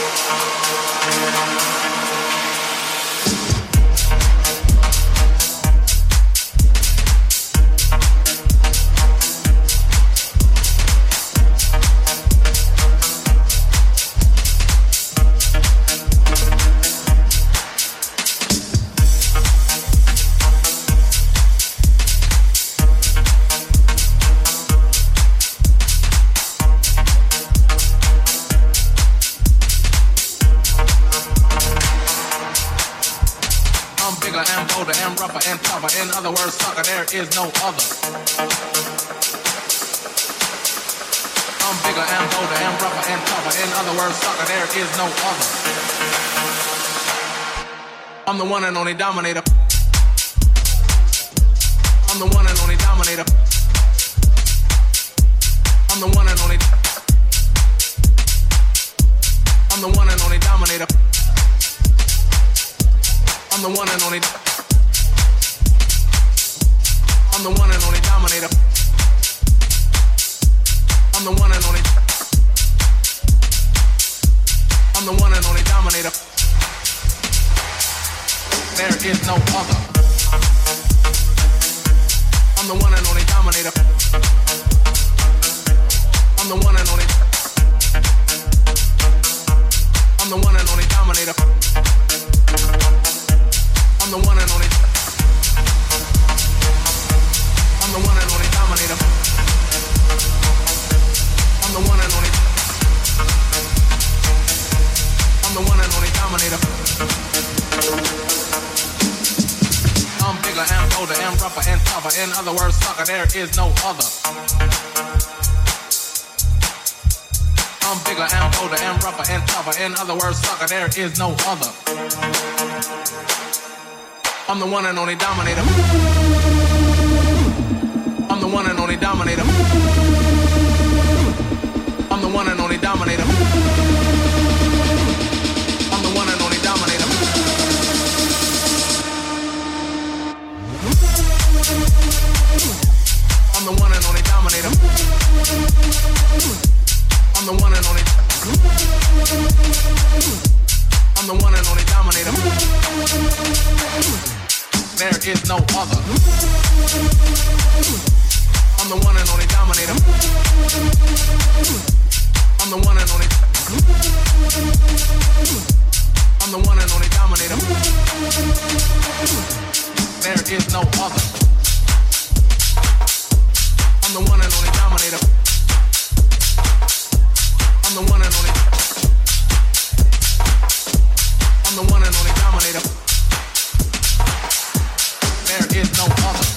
In other words, sucker, there is no other. I'm bigger and bolder and rougher and tougher. In other words, sucker, there is no other. I'm the one and only dominator. I'm the one and only dominator. I'm the one and only. I'm the one and only dominator. I'm the one and only. I'm the one and only dominator. I'm the one and only. I'm the one and only dominator. There is no other. I'm the one and only dominator. I'm the one and only. I'm the one and only dominator. I'm the one and only. I'm the one and only dominator. I'm the one and only. I'm the one and only dominator. I'm bigger and bolder and rougher and tougher. In other words, sucker, there is no other. I'm bigger and bolder and rougher and tougher. In other words, sucker, there is no other. I'm the one and only dominator. I'm the one and only dominator. I'm the one and only dominator. I'm the one and only dominator. I'm the one and only dominator. I'm the one and only. I'm the one and only dominator. There is no other. I'm the one and only dominator. I'm the one and only. I'm the one and only dominator. There is no other. I'm the one and only dominator. I'm the one and only. I'm the one and only dominator. There is no other.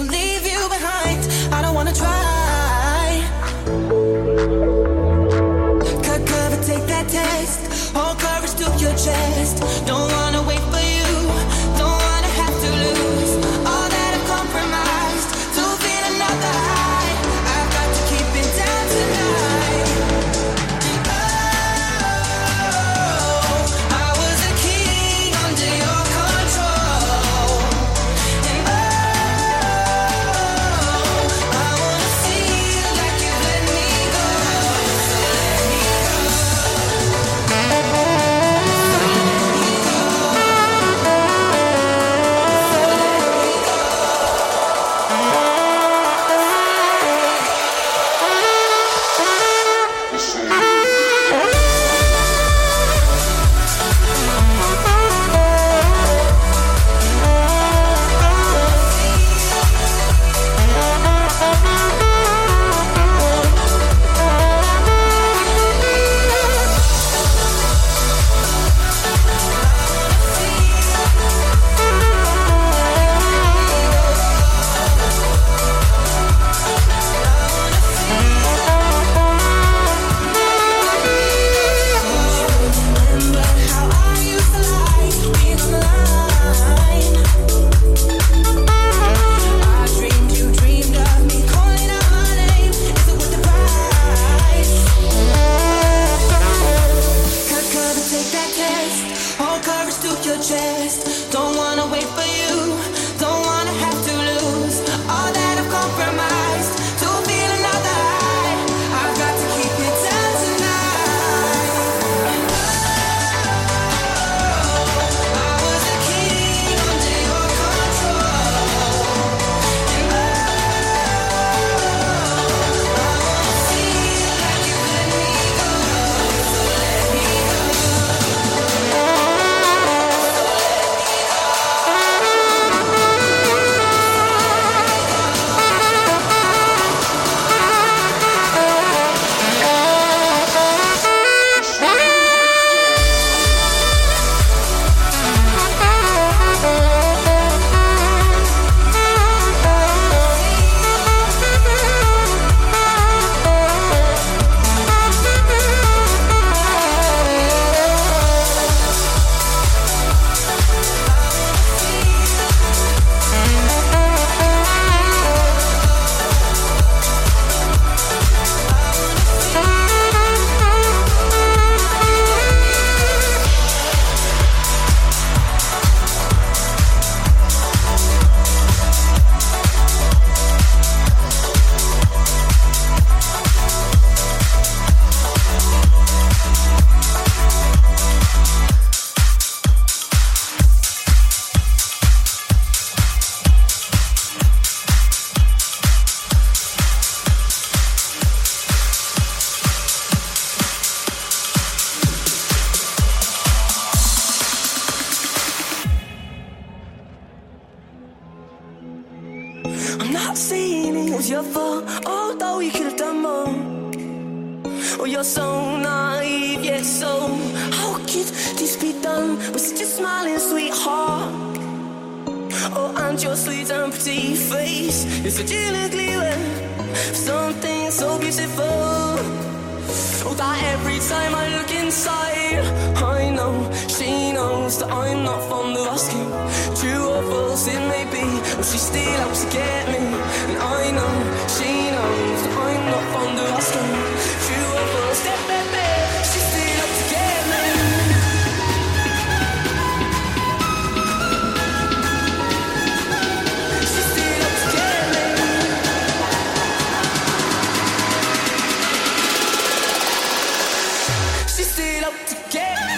leave you behind. I don't wanna try. Cut cover, take that test. Hold courage to your chest. Don't wanna wait for you. Don't wanna have to lose all that I've compromised to feel another high. I've got to keep it down tonight. Oh, I was a king under your control. And oh, I wanna feel like you let me go. So let me go. Don't wanna wait for you. Don't wanna have to lose all that I've compromised to feel another high. I've got to keep it down tonight. Oh, I was a king under your control. And oh, I wanna feel like you let me go. So let me go. I'm not saying it was your fault, although you could have done more. Oh, you're so naive, yet so. How could this be done with such a smiling sweetheart? Oh, and your sweet and pretty face is such an ugly word for something so beautiful. Oh, that every time I look inside, I know she knows that I'm not fond of asking. True or false it may be, but she's still out to get me. And I know she knows that I'm not fond of asking. True or false, she's still out to get me. She's still out to get me. She's still out to get me.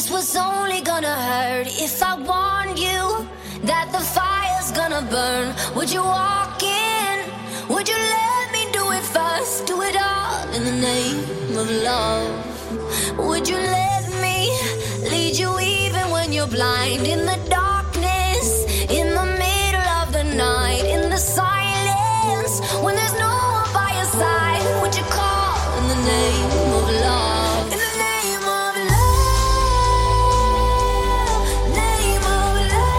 this was only gonna hurt. If I warned you that the fire's gonna burn, would you walk in? Would you let me do it first? Do it all in the name of love. Would you let me lead you even when you're blind? In the darkness, in the middle of the night, in the silence, when there's no one by your side, would you call in the name of love? In the name of love, name of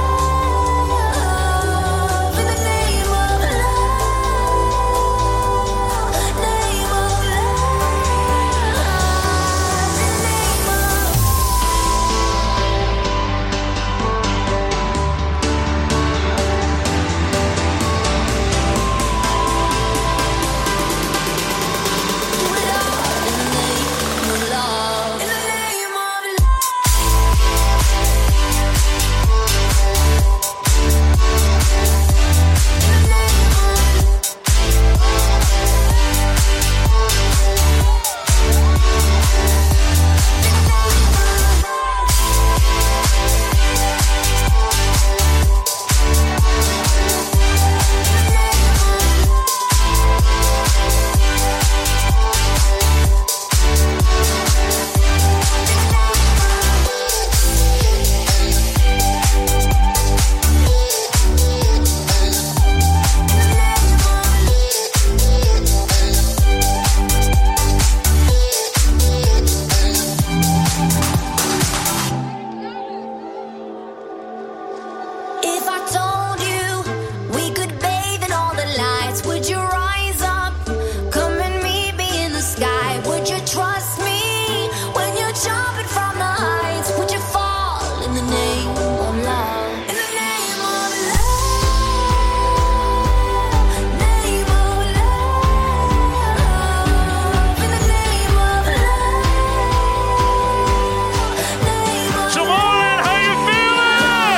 love, in the name of love, name of love, in the name of do it all in the name of love, in the name of if I told you we could bathe in all the lights, would you rise up? Come and meet me in the sky. Would you trust me when you're jumping from the heights? Would you fall in the name of love? In the name of love, name of love, in the name of love, name of Simone, how you feeling?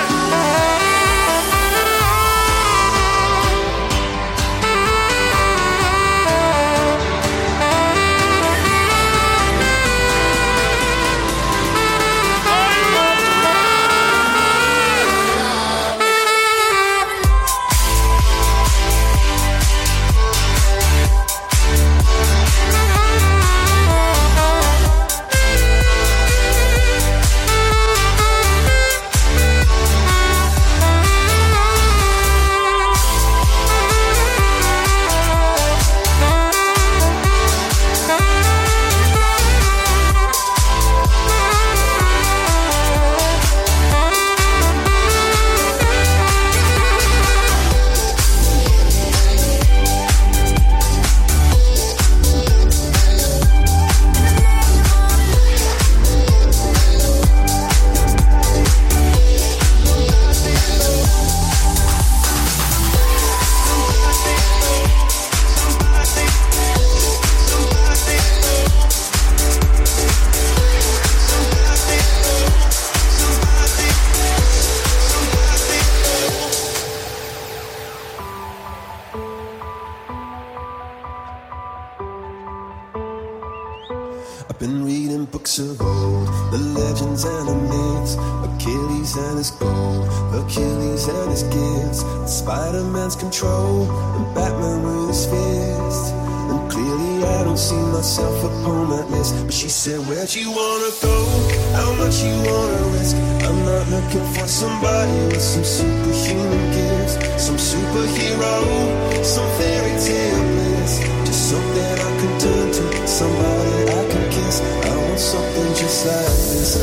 I've been reading books of old, the legends and the myths, Achilles and his gold, Achilles and his gifts, and Spider-Man's control, and Batman with his fist. And clearly I don't see myself upon that list. But she said, where'd you wanna go? How much you wanna risk? I'm not looking for somebody with some superhuman gifts, some superhero, some fairy tale bliss. Just something I can turn to, somebody I can kiss. I want something just like this.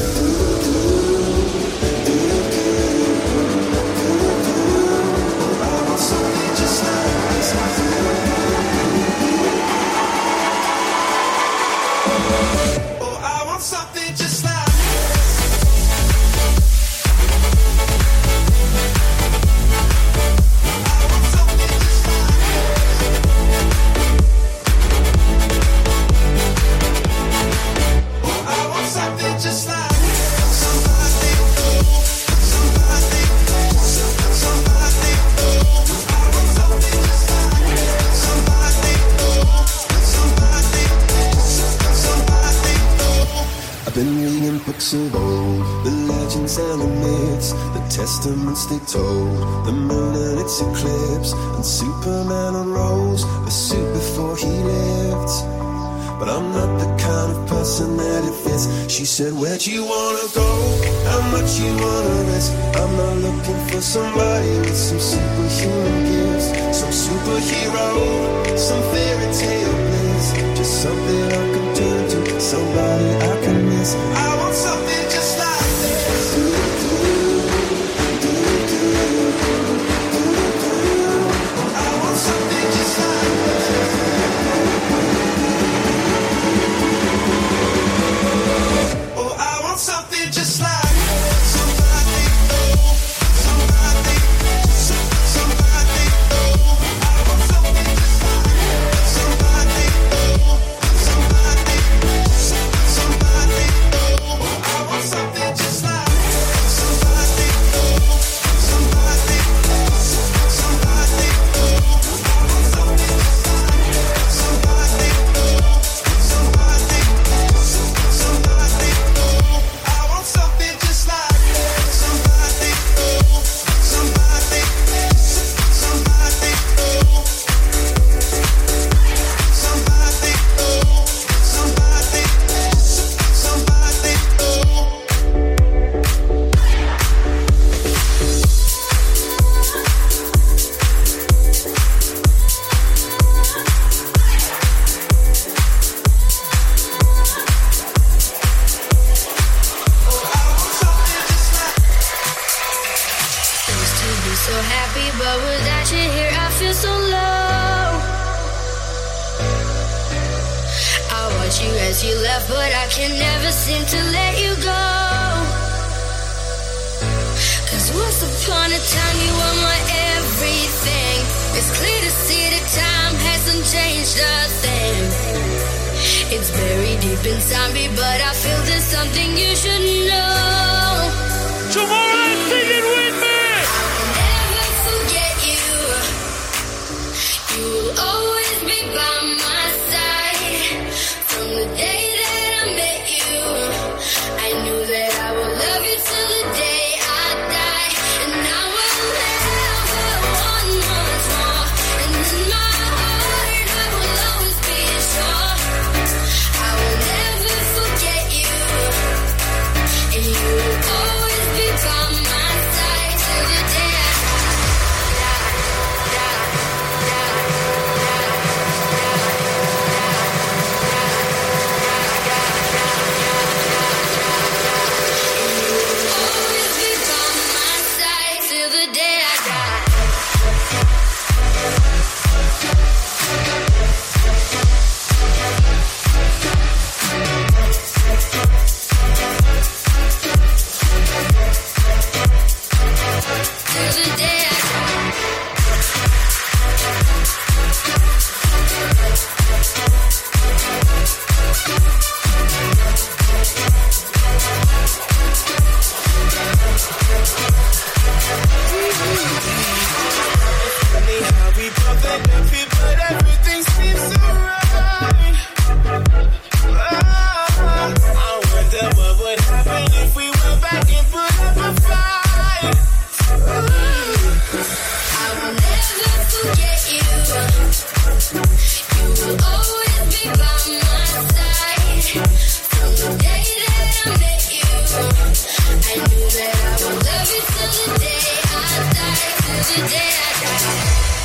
I want something just like this. Oh, I want something just like just like I've been reading books of old, the legends and the myths, the testaments they told, the moon and its eclipse, and Superman unrolls a suit before he lived. But I'm not the kind of person that it fits. She said, where'd you wanna go? How much you wanna risk? I'm not looking for somebody with some superhuman gifts, some superhero, some fairy tale bliss, just something I can turn to, somebody I can miss. I want something just like this. I want something just like this. Oh, I want something just like somebody, oh, somebody, somebody, oh. I want something just like somebody, oh, somebody, somebody, oh. I want something just like somebody, oh, somebody, somebody, oh. I want something just like somebody, oh, somebody, somebody, oh. I want something just like somebody, oh, somebody, somebody, oh. Somebody, oh, somebody, somebody, oh. Used to be so happy, but without you here, I feel so low. I watch you as you left, but I can never seem to let you go. 'Cause once upon a time, you were my everything. It's clear to see that time hasn't changed a thing. It's buried deep inside me, but I feel there's something you should know. Tomorrow, sing it with me! Never forget you. You will always be by my side. From the day that I met you, I knew that I would love you till the day I die. And I will never want much more. And in my heart, I will always be sure. I will never forget you. And you will always be by my side till the day I always be by my side till the day I die. Till the day I die. Funny how we both end up here, but everything seems so right. I wonder what would happen if we went back and put up a fight. I will never forget you. You will always be by my side. From the day that I met you, I knew that I would love you till the day I die. Till the day I die.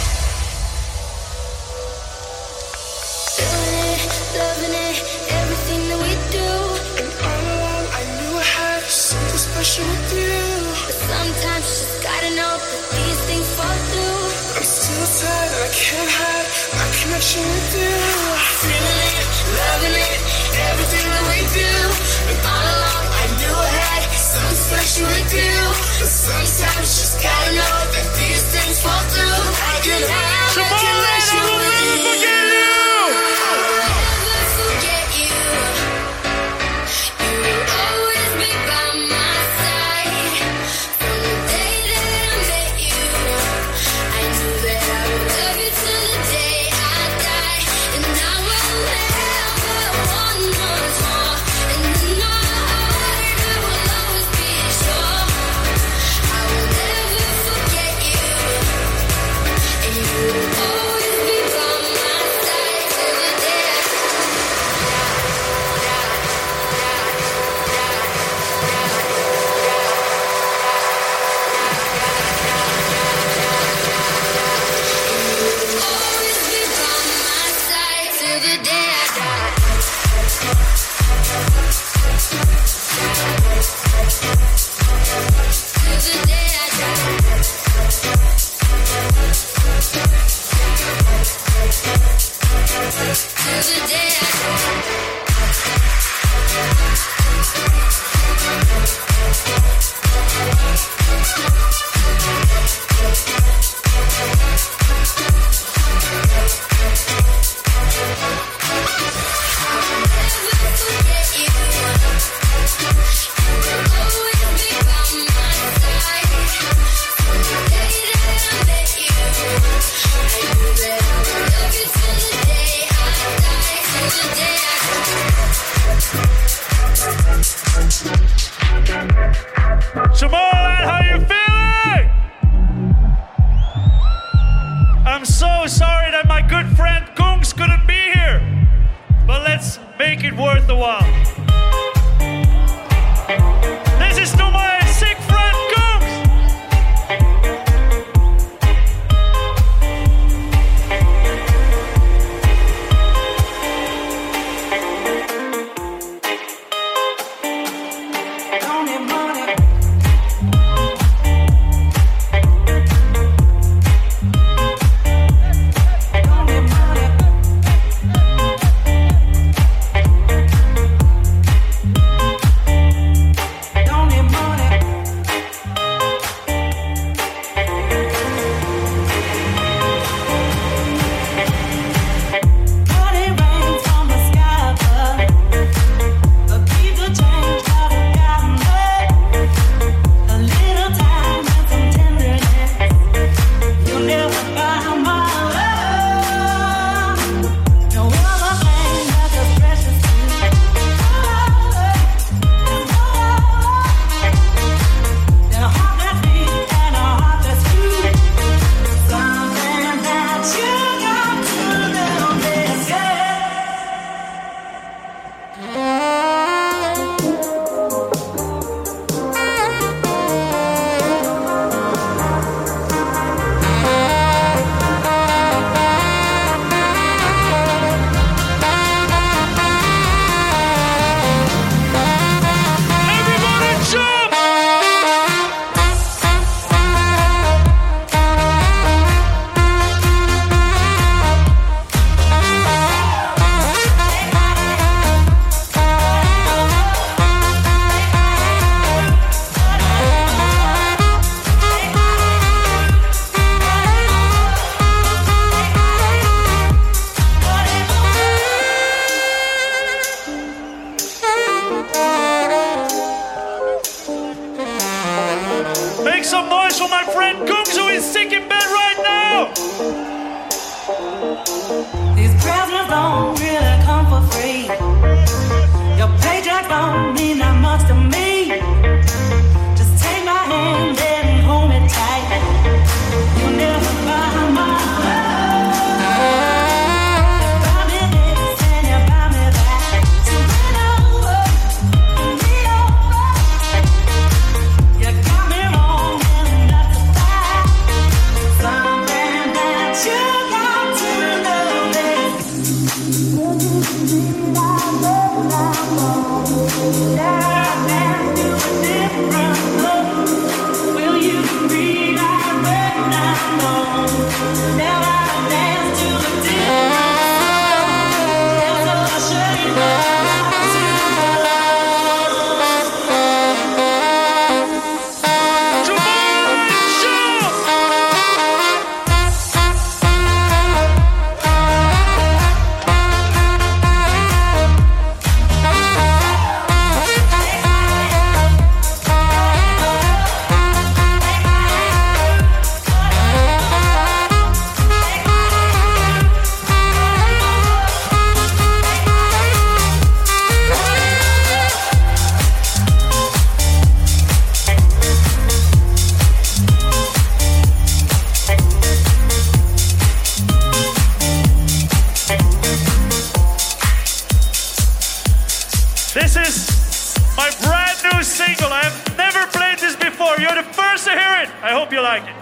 Feeling it, loving it, everything that we do. And all along I knew I had something special with you. But sometimes you just gotta know that these things fall through. I'm still tired and I can't hide my connection with you. Feeling it, loving it, everything that we do. And all along I knew I had something special with you. But sometimes you just gotta know that these things fall through. I can have a connection with you. Never forget you. You will always be by my side. From the day that I met you, I knew that I would love you till the day I die. And I will never want much more. And in my worth the while. This is to my sick friend Googs. Make some noise for my friend Googs, who is sick in bed right now. These presents don't really come for free. Your paycheck don't mean that much to me. Just take my hand and hold me tight. You'll never buy my love. You buy me this and you buy me that. So bend over, lean over. You got me wrong and not to fight. Something that you got to know is This is my brand new single. I've never played this before. You're the first to hear it. I hope you like it.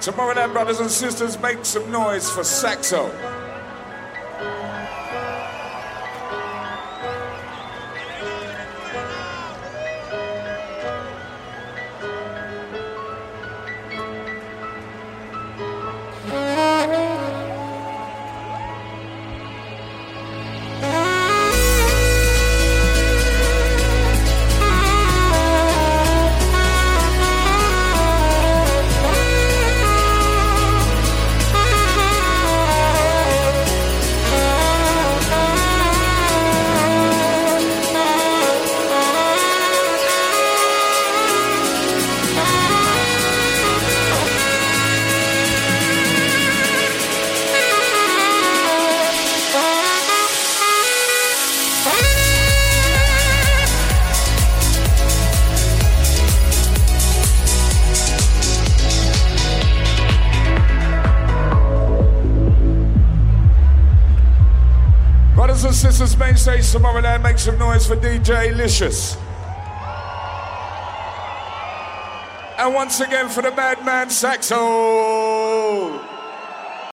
Tomorrowland, brothers and sisters, make some noise for Saxo. Sisters, main stage Tomorrowland, make some noise for DJ Licious. And once again for the Madman Saxo.